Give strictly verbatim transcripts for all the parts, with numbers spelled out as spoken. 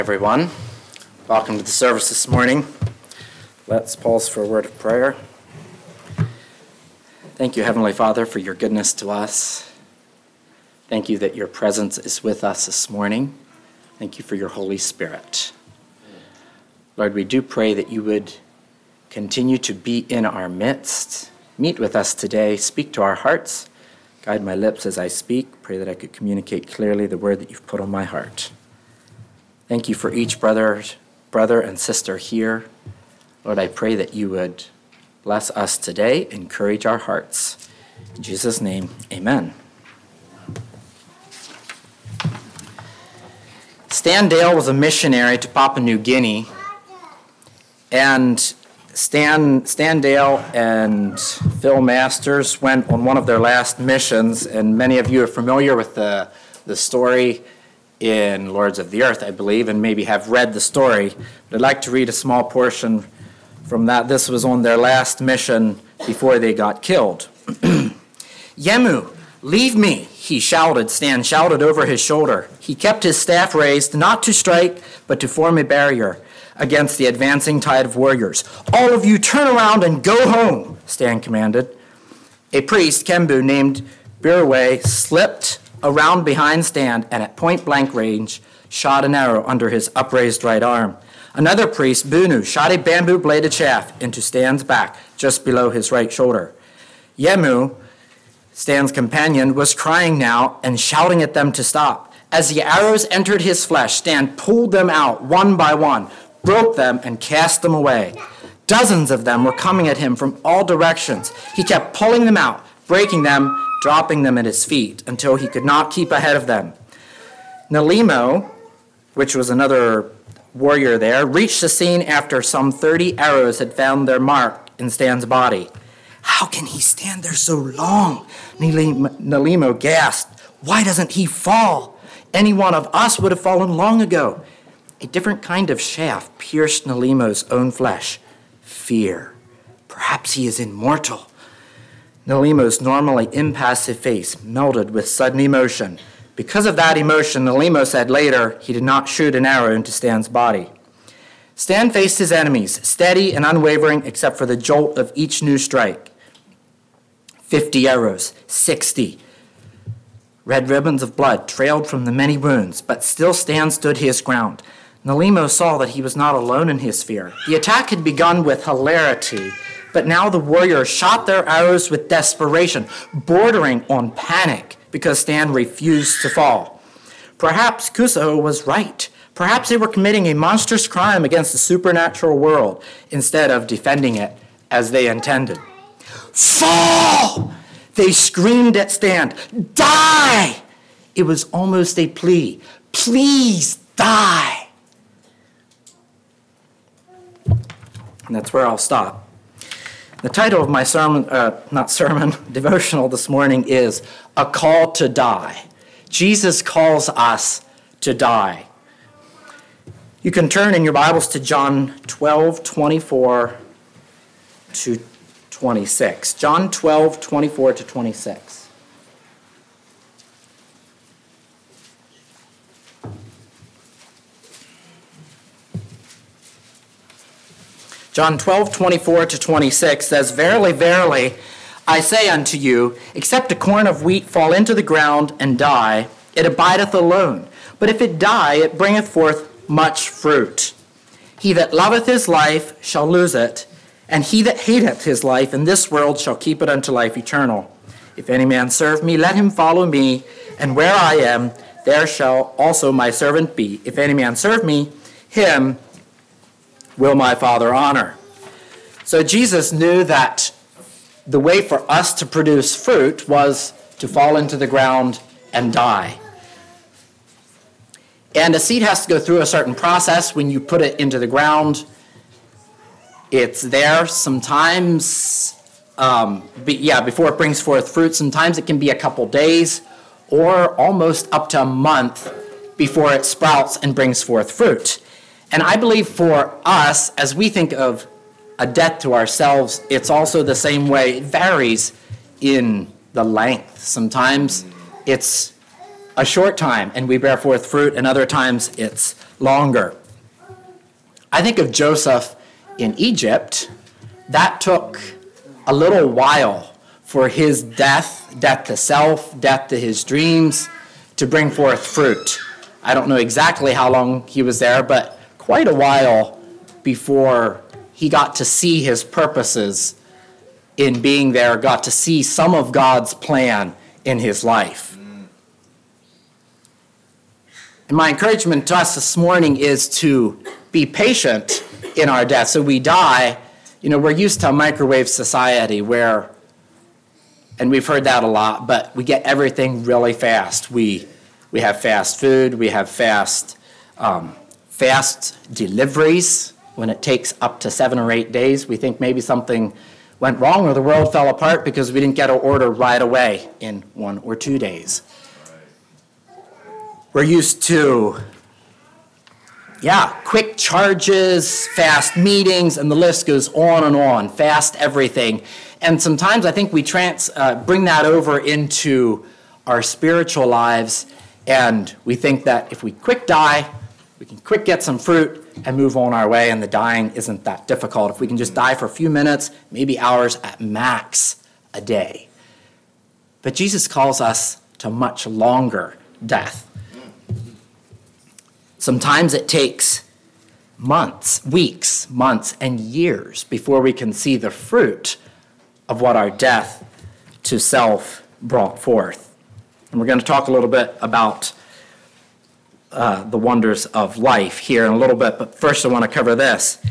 Everyone, welcome to the service this morning. Let's pause for a word of prayer. Thank you, Heavenly Father, for your goodness to us. Thank you that your presence is with us this morning. Thank you for your Holy Spirit. Lord, we do pray that you would continue to be in our midst. Meet with us today. Speak to our hearts. Guide my lips as I speak. Pray that I could communicate clearly the word that you've put on my heart. Thank you for each brother, brother and sister here. Lord, I pray that you would bless us today, encourage our hearts. In Jesus' name, amen. Stan Dale was a missionary to Papua New Guinea, and Stan, Stan Dale and Phil Masters went on one of their last missions, and many of you are familiar with the, the story in Lords of the Earth, I believe, and maybe have read the story. But I'd like to read a small portion from that. This was on their last mission before they got killed. Yemu, leave me, he shouted. Stan shouted over his shoulder. He kept his staff raised, not to strike, but to form a barrier against the advancing tide of warriors. All of you turn around and go home, Stan commanded. A priest, Kembu, named Birwe, slipped around behind Stan and at point-blank range shot an arrow under his upraised right arm. Another priest, Bunu, shot a bamboo-bladed shaft into Stan's back just below his right shoulder. Yemu, Stan's companion, was crying now and shouting at them to stop. As the arrows entered his flesh, Stan pulled them out one by one, broke them, and cast them away. Dozens of them were coming at him from all directions. He kept pulling them out, breaking them, dropping them at his feet until he could not keep ahead of them. Nalimo, which was another warrior there, reached the scene after some thirty arrows had found their mark in Stan's body. How can he stand there so long? Nalimo gasped. Why doesn't he fall? Any one of us would have fallen long ago. A different kind of shaft pierced Nalimo's own flesh. Fear. Perhaps he is immortal. Nalimo's normally impassive face melted with sudden emotion. Because of that emotion, Nalimo said later he did not shoot an arrow into Stan's body. Stan faced his enemies, steady and unwavering except for the jolt of each new strike. Fifty arrows, sixty. Red ribbons of blood trailed from the many wounds, but still Stan stood his ground. Nalimo saw that he was not alone in his fear. The attack had begun with hilarity, but now the warriors shot their arrows with desperation, bordering on panic because Stan refused to fall. Perhaps Kusaho was right. Perhaps they were committing a monstrous crime against the supernatural world instead of defending it as they intended. Fall! They screamed at Stan. Die! It was almost a plea. Please die! And that's where I'll stop. The title of my sermon, uh, not sermon, devotional this morning is A Call to Die. Jesus calls us to die. You can turn in your Bibles to John twelve, twenty-four to twenty-six. John twelve, twenty-four to twenty-six. John twelve, twenty-four to twenty-six says, Verily, verily, I say unto you, except a corn of wheat fall into the ground and die, it abideth alone. But if it die, it bringeth forth much fruit. He that loveth his life shall lose it, and he that hateth his life in this world shall keep it unto life eternal. If any man serve me, let him follow me, and where I am, there shall also my servant be. If any man serve me, him will my Father honor. So Jesus knew that the way for us to produce fruit was to fall into the ground and die. And a seed has to go through a certain process when you put it into the ground. It's there sometimes, um, be, yeah, before it brings forth fruit. Sometimes it can be a couple days or almost up to a month before it sprouts and brings forth fruit. And I believe for us, as we think of a death to ourselves, it's also the same way. It varies in the length. Sometimes it's a short time and we bear forth fruit, and other times it's longer. I think of Joseph in Egypt. That took a little while for his death, death to self, death to his dreams, to bring forth fruit. I don't know exactly how long he was there, but quite a while before he got to see his purposes in being there, got to see some of God's plan in his life. And my encouragement to us this morning is to be patient in our death. So we die, you know, we're used to a microwave society where, and we've heard that a lot, but we get everything really fast. We we have fast food, we have fast um, fast deliveries. When it takes up to seven or eight days, we think maybe something went wrong or the world fell apart because we didn't get our order right away in one or two days. We're used to, yeah, quick charges, fast meetings, and the list goes on and on, fast everything. And sometimes I think we trans, uh, bring that over into our spiritual lives, and we think that if we quick die, we can quick get some fruit and move on our way, and the dying isn't that difficult. If we can just die for a few minutes, maybe hours at max a day. But Jesus calls us to much longer death. Sometimes it takes months, weeks, months, and years before we can see the fruit of what our death to self brought forth. And we're going to talk a little bit about uh, the wonders of life here in a little bit, but first I want to cover this.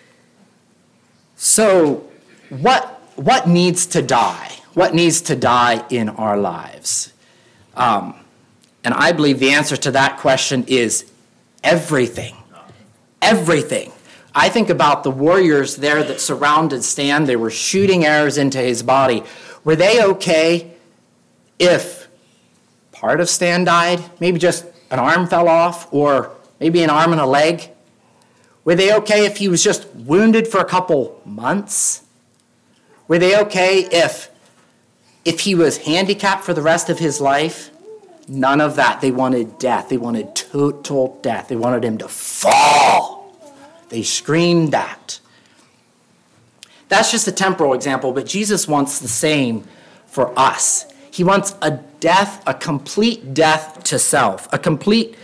So what, what needs to die? What needs to die in our lives? Um, and I believe the answer to that question is everything. Everything. I think about the warriors there that surrounded Stan. They were shooting arrows into his body. Were they okay if part of Stan died? Maybe just an arm fell off, or maybe an arm and a leg? Were they okay if he was just wounded for a couple months? Were they okay if, if he was handicapped for the rest of his life? None of that. They wanted death. They wanted total death. They wanted him to fall. They screamed that. That's just a temporal example, but Jesus wants the same for us. He wants a death, a complete death to self, a complete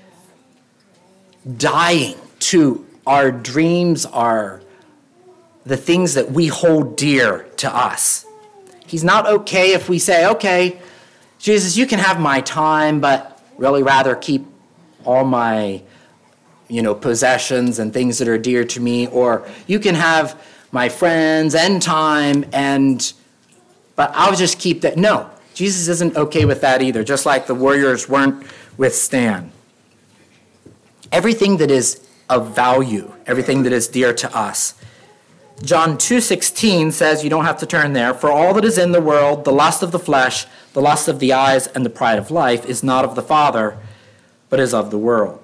dying to our dreams, our the things that we hold dear to us. He's not okay if we say, okay, Jesus, you can have my time, but really rather keep all my, you know, possessions and things that are dear to me, or you can have my friends and time, and but I'll just keep that. No, Jesus isn't okay with that either, just like the warriors weren't with Stan. Everything that is of value, everything that is dear to us. John two sixteen says, you don't have to turn there, for all that is in the world, the lust of the flesh, the lust of the eyes, and the pride of life is not of the Father, but is of the world.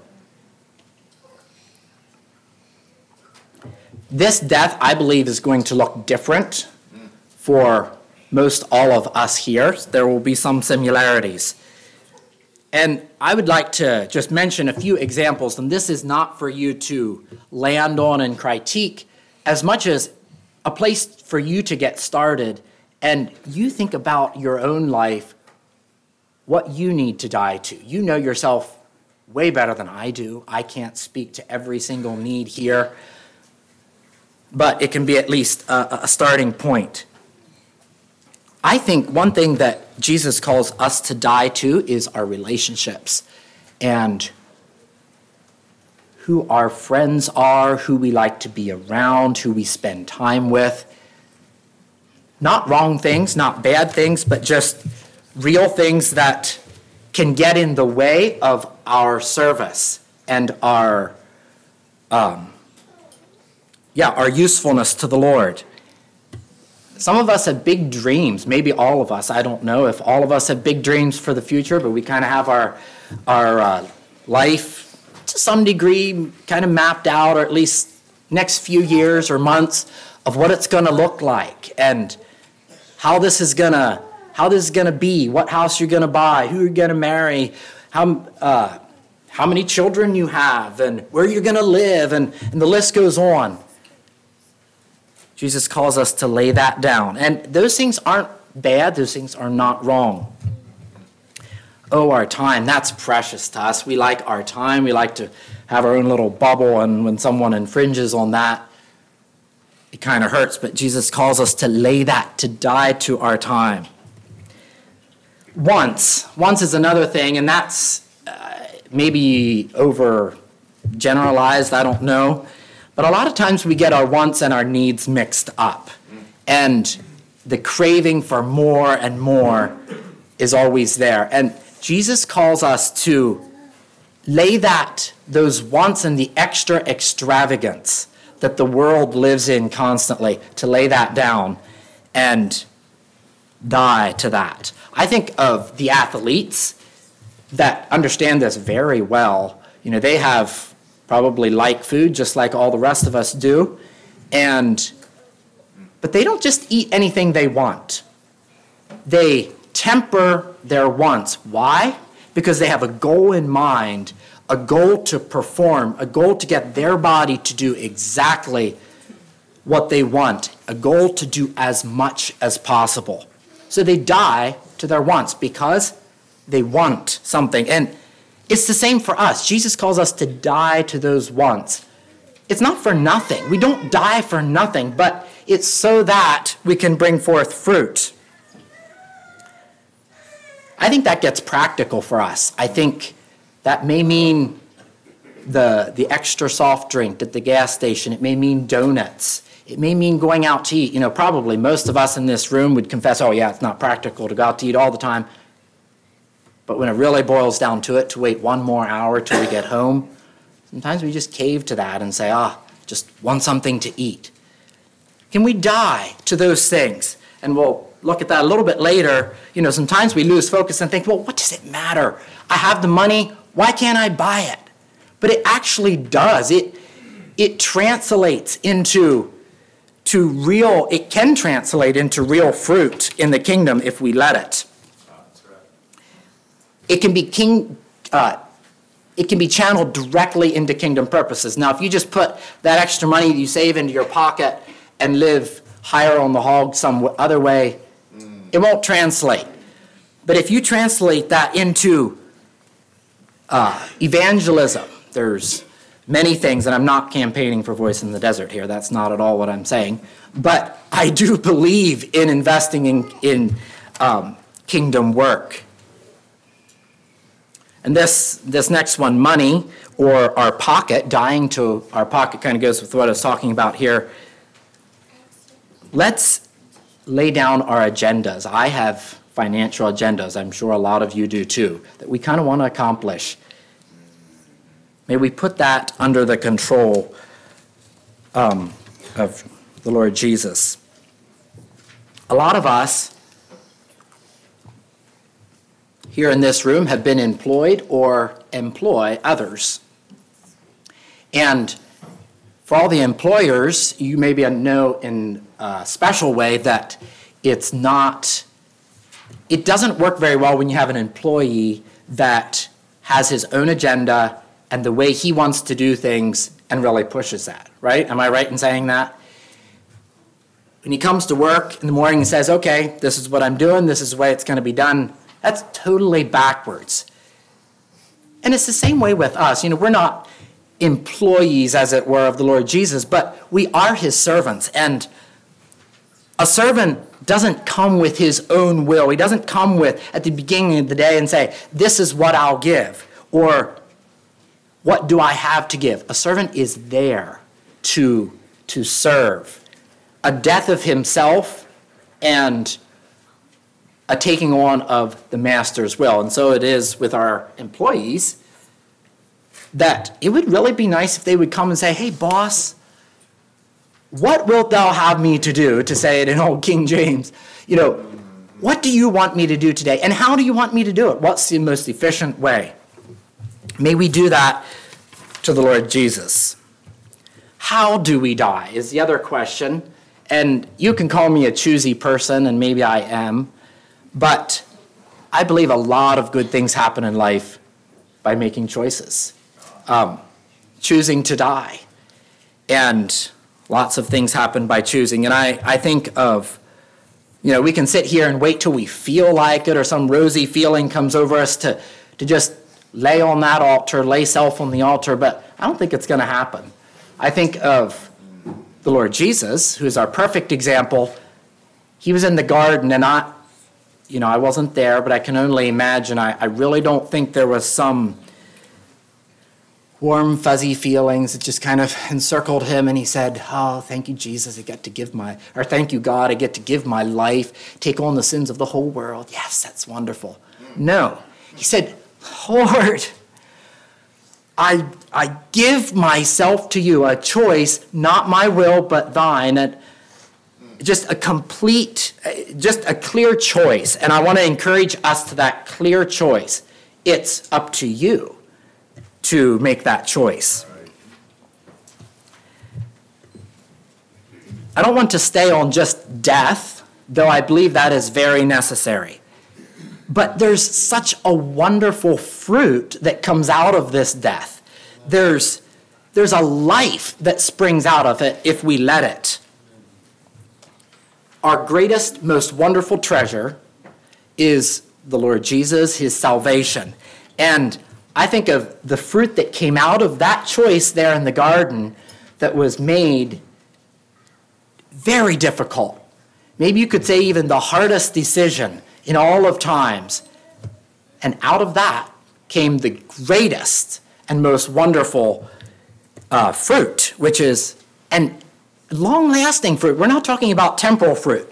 This death, I believe, is going to look different for most all of us here. There will be some similarities. And I would like to just mention a few examples, and this is not for you to land on and critique, as much as a place for you to get started, and you think about your own life, what you need to die to. You know yourself way better than I do. I can't speak to every single need here, but it can be at least a, a starting point. I think one thing that Jesus calls us to die to is our relationships and who our friends are, who we like to be around, who we spend time with. Not wrong things, not bad things, but just real things that can get in the way of our service and our, um, yeah, our usefulness to the Lord. Some of us have big dreams, maybe all of us. I don't know if all of us have big dreams for the future, but we kind of have our, our uh, life to some degree kind of mapped out, or at least next few years or months of what it's going to look like and how this is going to how this is going to be, what house you're going to buy, who you're going to marry, how uh, how many children you have, and where you're going to live, and, and the list goes on. Jesus calls us to lay that down. And those things aren't bad. Those things are not wrong. Oh, our time, that's precious to us. We like our time. We like to have our own little bubble, and when someone infringes on that, it kind of hurts. But Jesus calls us to lay that, to die to our time. Once. Once is another thing, and that's uh, maybe over generalized, I don't know. But a lot of times we get our wants and our needs mixed up. And the craving for more and more is always there. And Jesus calls us to lay that, those wants and the extra extravagance that the world lives in constantly, to lay that down and die to that. I think of the athletes that understand this very well. You know, they have probably like food just like all the rest of us do. And but they don't just eat anything they want. They temper their wants. Why? Because they have a goal in mind, a goal to perform, a goal to get their body to do exactly what they want, a goal to do as much as possible. So they die to their wants because they want something. And it's the same for us. Jesus calls us to die to those wants. It's not for nothing. We don't die for nothing, but it's so that we can bring forth fruit. I think that gets practical for us. I think that may mean the, the extra soft drink at the gas station. It may mean donuts. It may mean going out to eat. You know, probably most of us in this room would confess, oh yeah, it's not practical to go out to eat all the time. But when it really boils down to it, to wait one more hour till we get home, sometimes we just cave to that and say, ah, just want something to eat. Can we die to those things? And we'll look at that a little bit later. You know, sometimes we lose focus and think, well, what does it matter? I have the money. Why can't I buy it? But it actually does. It it translates into to real, it can translate into real fruit in the kingdom if we let it. It can be king. Uh, it can be channeled directly into kingdom purposes. Now, if you just put that extra money that you save into your pocket and live higher on the hog some other way, mm. it won't translate. But if you translate that into uh, evangelism, there's many things, and I'm not campaigning for Voice in the Desert here. That's not at all what I'm saying. But I do believe in investing in, in um, kingdom work. And this this next one, money, or our pocket, dying to our pocket, kind of goes with what I was talking about here. Let's lay down our agendas. I have financial agendas. I'm sure a lot of you do too, that we kind of want to accomplish. May we put that under the control um, of the Lord Jesus. A lot of us here in this room have been employed or employ others. And for all the employers, you maybe know in a special way that it's not, it doesn't work very well when you have an employee that has his own agenda and the way he wants to do things and really pushes that, right? Am I right in saying that? When he comes to work in the morning and says, okay, this is what I'm doing, this is the way it's going to be done, that's totally backwards. And it's the same way with us. You know, we're not employees, as it were, of the Lord Jesus, but we are his servants. And a servant doesn't come with his own will. He doesn't come with, at the beginning of the day, and say, this is what I'll give, or what do I have to give? A servant is there to, to serve. A death of himself and a taking on of the master's will. And so it is with our employees that it would really be nice if they would come and say, hey, boss, what wilt thou have me to do, to say it in old King James? You know, what do you want me to do today? And how do you want me to do it? What's the most efficient way? May we do that to the Lord Jesus. How do we die is the other question. And you can call me a choosy person, and maybe I am. But I believe a lot of good things happen in life by making choices, um, choosing to die. And lots of things happen by choosing. And I, I think of, you know, we can sit here and wait till we feel like it or some rosy feeling comes over us to, to just lay on that altar, lay self on the altar, but I don't think it's going to happen. I think of the Lord Jesus, who is our perfect example. He was in the garden, and I, you know, I wasn't there, but I can only imagine. I, I really don't think there was some warm, fuzzy feelings that just kind of encircled him, and he said, oh, thank you, Jesus, I get to give my, or thank you, God, I get to give my life, take on the sins of the whole world. Yes, that's wonderful. No, he said, Lord, I, I give myself to you, a choice, not my will, but thine, and just a complete, just a clear choice. And I want to encourage us to that clear choice. It's up to you to make that choice. I don't want to stay on just death, though I believe that is very necessary. But there's such a wonderful fruit that comes out of this death. There's, there's a life that springs out of it if we let it. Our greatest, most wonderful treasure is the Lord Jesus, his salvation. And I think of the fruit that came out of that choice there in the garden that was made very difficult. Maybe you could say even the hardest decision in all of times. And out of that came the greatest and most wonderful uh, fruit, which is an long-lasting fruit. We're not talking about temporal fruit.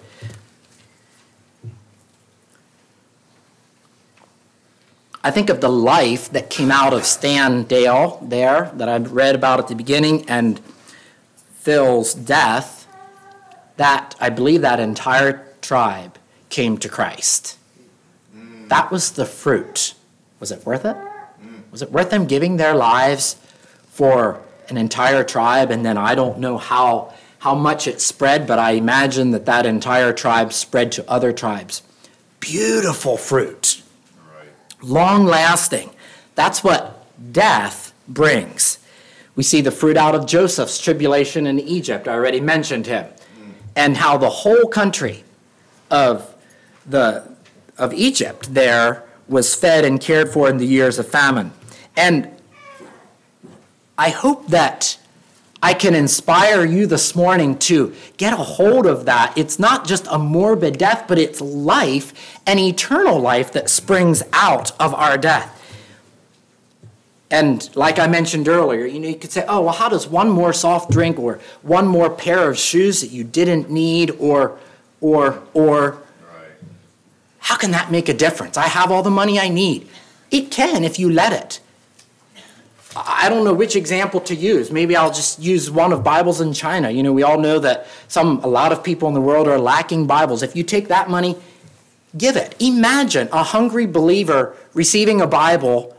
I think of the life that came out of Stan Dale there, that I read about at the beginning, and Phil's death, that I believe that entire tribe came to Christ. Mm. That was the fruit. Was it worth it? Mm. Was it worth them giving their lives for an entire tribe? And then I don't know how, how much it spread, but I imagine that that entire tribe spread to other tribes. Beautiful fruit. Long-lasting. That's what death brings. We see the fruit out of Joseph's tribulation in Egypt. I already mentioned him. Mm. And how the whole country of the of Egypt there was fed and cared for in the years of famine. And I hope that I can inspire you this morning to get a hold of that. It's not just a morbid death, but it's life, an eternal life that springs out of our death. And like I mentioned earlier, you know, you could say, oh, well, how does one more soft drink or one more pair of shoes that you didn't need or, or, or, right. How can that make a difference? I have all the money I need. It can if you let it. I don't know which example to use. Maybe I'll just use one of Bibles in China. You know, we all know that some, a lot of people in the world are lacking Bibles. If you take that money, give it. Imagine a hungry believer receiving a Bible,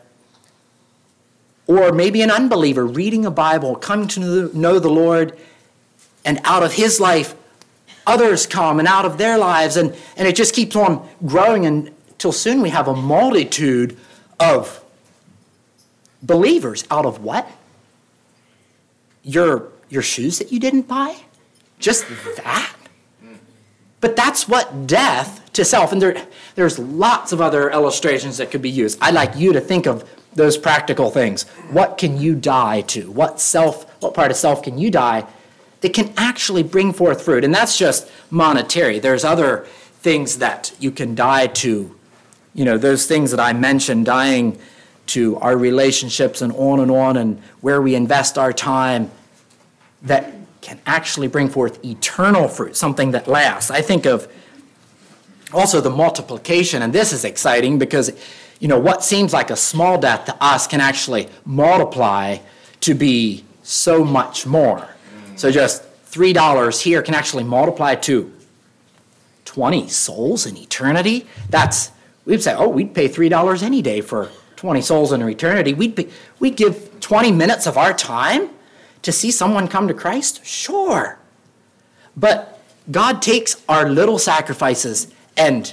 or maybe an unbeliever reading a Bible, coming to know the Lord, and out of his life, others come, and out of their lives, and, and it just keeps on growing until soon we have a multitude of believers. Out of what? Your, your shoes that you didn't buy? Just that? But that's what death to self, and there, there's lots of other illustrations that could be used. I'd like you to think of those practical things. What can you die to? What self, what part of self can you die that can actually bring forth fruit? And that's just monetary. There's other things that you can die to. You know, those things that I mentioned, dying to our relationships and on and on, and where we invest our time, that can actually bring forth eternal fruit, something that lasts. I think of also the multiplication, and this is exciting because, you know, what seems like a small death to us can actually multiply to be so much more. So just three dollars here can actually multiply to twenty souls in eternity. That's, we'd say, oh, we'd pay three dollars any day for twenty souls in eternity. We'd, be, we'd give twenty minutes of our time to see someone come to Christ? Sure. But God takes our little sacrifices and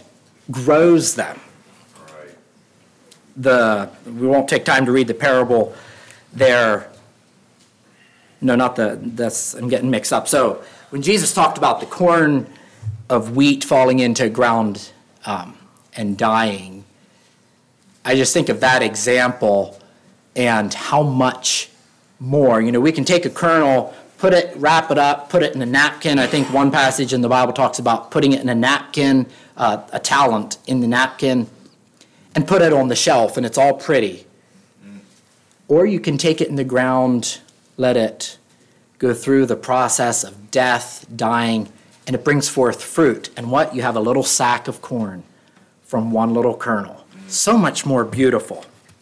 grows them. Right. The we won't take time to read the parable there. No, not the, that's, I'm getting mixed up. So when Jesus talked about the corn of wheat falling into ground um, and dying, I just think of that example and how much more. You know, we can take a kernel, put it, wrap it up, put it in a napkin. I think one passage in the Bible talks about putting it in a napkin, uh, a talent in the napkin, and put it on the shelf, and it's all pretty. Mm. Or you can take it in the ground, let it go through the process of death, dying, and it brings forth fruit. And what? You have a little sack of corn from one little kernel. Mm. So much more beautiful.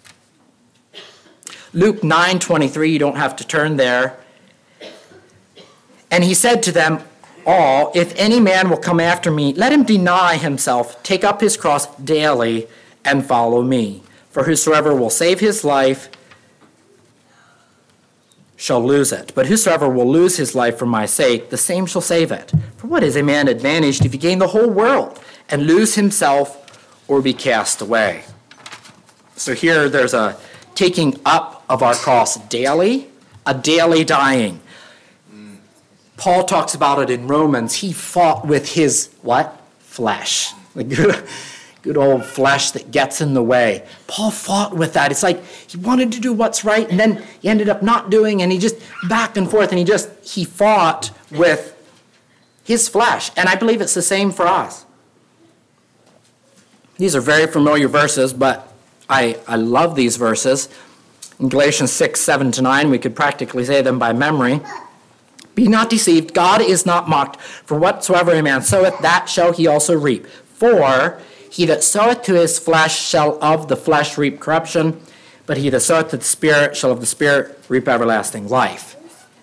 Luke nine twenty-three, you don't have to turn there. And he said to them all, if any man will come after me, let him deny himself, take up his cross daily, and follow me. For whosoever will save his life shall lose it. But whosoever will lose his life for my sake, the same shall save it. For what is a man advantaged if he gain the whole world and lose himself or be cast away? So here there's a taking up of our cross daily, a daily dying. Paul talks about it in Romans. He fought with his, what? Flesh. The good, good old flesh that gets in the way. Paul fought with that. It's like he wanted to do what's right, and then he ended up not doing, and he just back and forth, and he just, he fought with his flesh. And I believe it's the same for us. These are very familiar verses, but I, I love these verses. In Galatians six, seven to nine, we could practically say them by memory. Be not deceived, God is not mocked. For whatsoever a man soweth, that shall he also reap. For he that soweth to his flesh shall of the flesh reap corruption, but he that soweth to the Spirit shall of the Spirit reap everlasting life.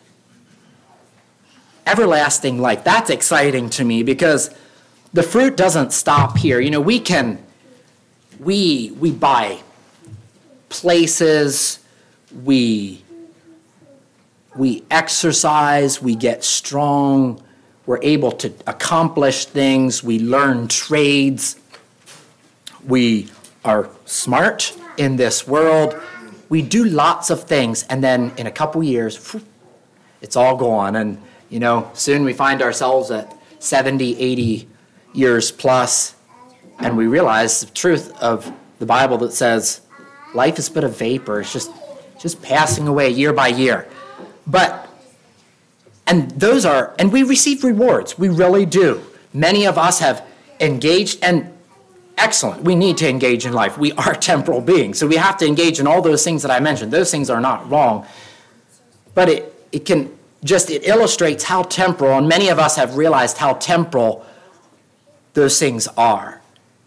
Everlasting life, that's exciting to me because the fruit doesn't stop here. You know, we can, we, we buy places, we... We exercise, we get strong, we're able to accomplish things, we learn trades, we are smart in this world, we do lots of things, and then in a couple years, it's all gone. And, you know, soon we find ourselves at seventy, eighty years plus, and we realize the truth of the Bible that says life is but a vapor, it's just, just passing away year by year. But, and those are, and we receive rewards. We really do. Many of us have engaged, and excellent. We need to engage in life. We are temporal beings. So we have to engage in all those things that I mentioned. Those things are not wrong. But it, it can just, it illustrates how temporal, and many of us have realized how temporal those things are.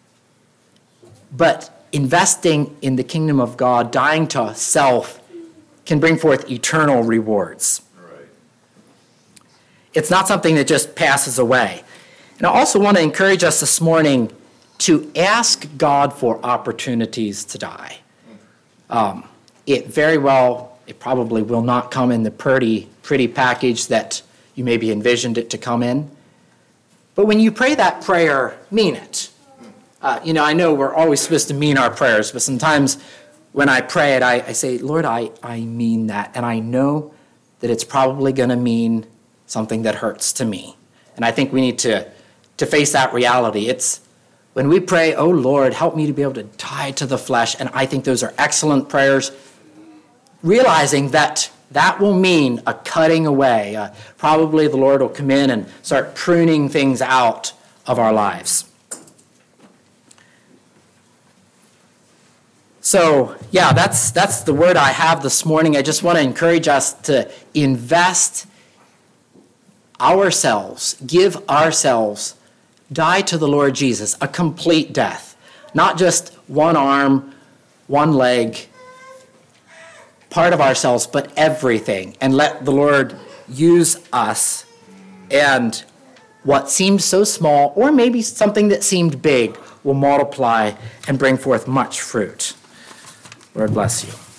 But investing in the kingdom of God, dying to self, can bring forth eternal rewards. Right. It's not something that just passes away. And I also want to encourage us this morning to ask God for opportunities to die. Um, it very well, it probably will not come in the pretty, pretty package that you maybe envisioned it to come in. But when you pray that prayer, mean it. Uh, you know, I know we're always supposed to mean our prayers, but sometimes when I pray it, I, I say, Lord, I, I mean that. And I know that it's probably going to mean something that hurts to me. And I think we need to, to face that reality. It's when we pray, oh, Lord, help me to be able to die to the flesh. And I think those are excellent prayers, realizing that that will mean a cutting away. Uh, probably the Lord will come in and start pruning things out of our lives. So, yeah, that's that's the word I have this morning. I just want to encourage us to invest ourselves, give ourselves, die to the Lord Jesus, a complete death. Not just one arm, one leg, part of ourselves, but everything. And let the Lord use us. And what seemed so small, or maybe something that seemed big, will multiply and bring forth much fruit. Lord bless you.